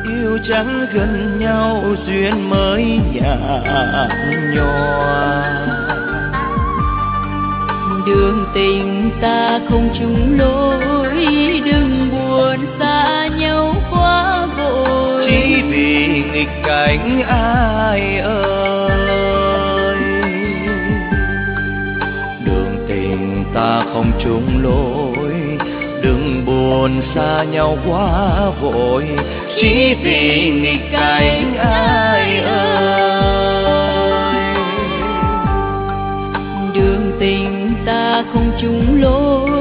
yêu chẳng gần nhau duyên mới nhạt nhòa. Đường tình ta không chung lối, đừng buồn xa nhau quá vội. Chỉ vì nghịch cảnh ai ơi, đường tình ta không chung lối, đừng buồn xa nhau quá vội. Chỉ vì nghịch cảnh ai ơi, đường tình ta không chung lối,